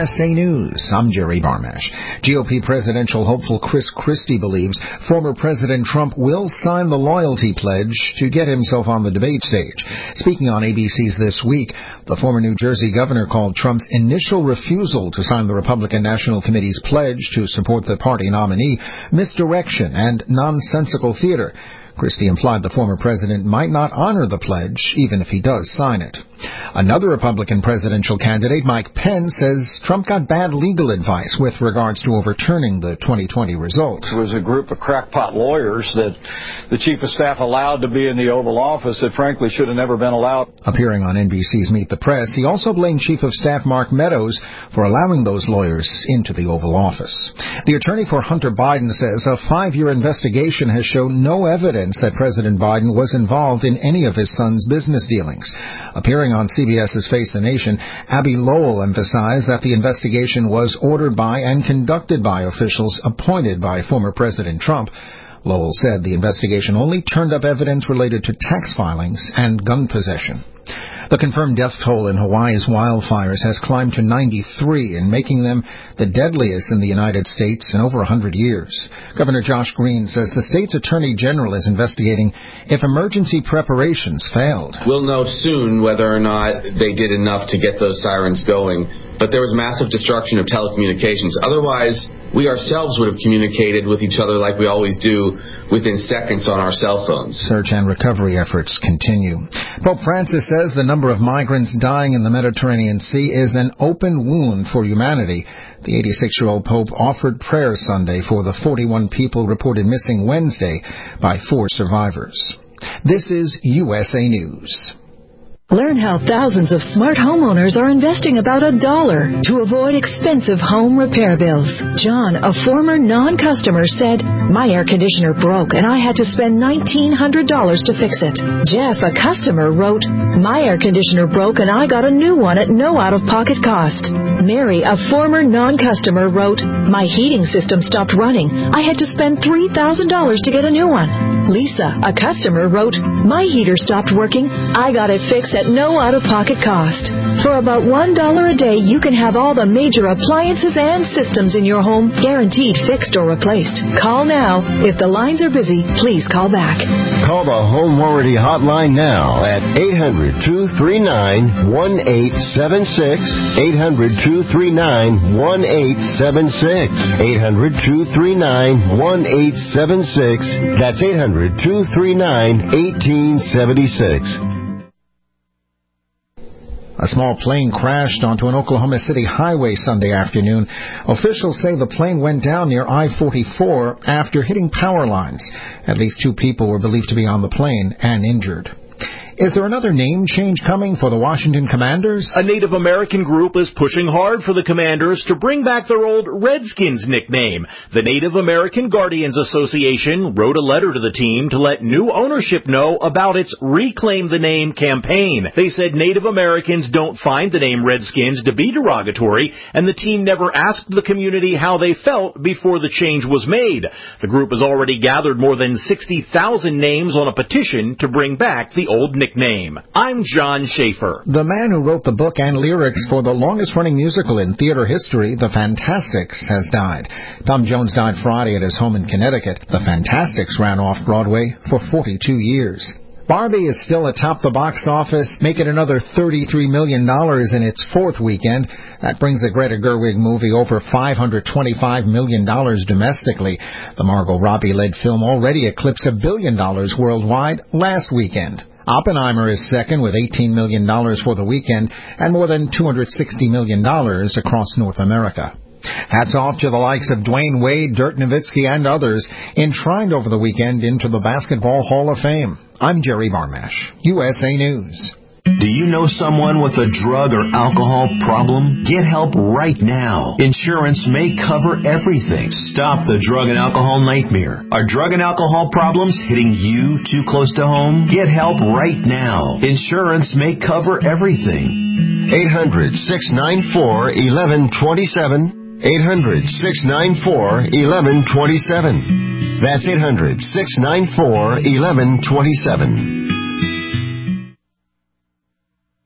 USA News. I'm Jerry Barmash. GOP presidential hopeful Chris Christie believes former President Trump will sign the loyalty pledge to get himself on the debate stage. Speaking on ABC's This Week, the former New Jersey governor called Trump's initial refusal to sign the Republican National Committee's pledge to support the party nominee misdirection and nonsensical theater. Christie implied the former president might not honor the pledge, even if he does sign it. Another Republican presidential candidate, Mike Pence, says Trump got bad legal advice with regards to overturning the 2020 results. It was a group of crackpot lawyers that the chief of staff allowed to be in the Oval Office that frankly should have never been allowed. Appearing on NBC's Meet the Press, he also blamed Chief of Staff Mark Meadows for allowing those lawyers into the Oval Office. The attorney for Hunter Biden says a 5-year investigation has shown no evidence that President Biden was involved in any of his son's business dealings. Appearing on CBS's Face the Nation, Abby Lowell emphasized that the investigation was ordered by and conducted by officials appointed by former President Trump. Lowell said the investigation only turned up evidence related to tax filings and gun possession. The confirmed death toll in Hawaii's wildfires has climbed to 93 and making them the deadliest in the United States in over 100 years. Governor Josh Green says the state's attorney general is investigating if emergency preparations failed. We'll know soon whether or not they did enough to get those sirens going. But there was massive destruction of telecommunications. Otherwise, we ourselves would have communicated with each other like we always do within seconds on our cell phones. Search and recovery efforts continue. Pope Francis says the number of migrants dying in the Mediterranean Sea is an open wound for humanity. The 86-year-old Pope offered prayer Sunday for the 41 people reported missing Wednesday by 4 survivors. This is USA News. Learn how thousands of smart homeowners are investing about $1 to avoid expensive home repair bills. John, a former non-customer, said, "My air conditioner broke and I had to spend $1,900 to fix it." Jeff, a customer, wrote, "My air conditioner broke and I got a new one at no out-of-pocket cost." Mary, a former non-customer, wrote, "My heating system stopped running. I had to spend $3,000 to get a new one." Lisa, a customer, wrote, "My heater stopped working. I got it fixed at no out-of-pocket cost." For about $1 a day, you can have all the major appliances and systems in your home guaranteed fixed or replaced. Call now. If the lines are busy, please call back. Call the Home Warranty Hotline now at 800-239-1876, 800-239-1876, 800-239-1876. That's 800-239-1876. A small plane crashed onto an Oklahoma City highway Sunday afternoon. Officials say the plane went down near I-44 after hitting power lines. At least 2 people were believed to be on the plane and injured. Is there another name change coming for the Washington Commanders? A Native American group is pushing hard for the Commanders to bring back their old Redskins nickname. The Native American Guardians Association wrote a letter to the team to let new ownership know about its Reclaim the Name campaign. They said Native Americans don't find the name Redskins to be derogatory, and the team never asked the community how they felt before the change was made. The group has already gathered more than 60,000 names on a petition to bring back the old nickname. I'm John Schaefer. The man who wrote the book and lyrics for the longest-running musical in theater history, The Fantastics, has died. Tom Jones died Friday at his home in Connecticut. The Fantastics ran off-Broadway for 42 years. Barbie is still atop the box office, making another $33 million in its 4th weekend. That brings the Greta Gerwig movie over $525 million domestically. The Margot Robbie-led film already eclipsed $1 billion worldwide last weekend. Oppenheimer is second with $18 million for the weekend and more than $260 million across North America. Hats off to the likes of Dwayne Wade, Dirk Nowitzki, and others enshrined over the weekend into the Basketball Hall of Fame. I'm Jerry Barmash, USA News. Do you know someone with a drug or alcohol problem? Get help right now. Insurance may cover everything. Stop the drug and alcohol nightmare. Are drug and alcohol problems hitting you too close to home? Get help right now. Insurance may cover everything. 800-694-1127. 800-694-1127. That's 800-694-1127.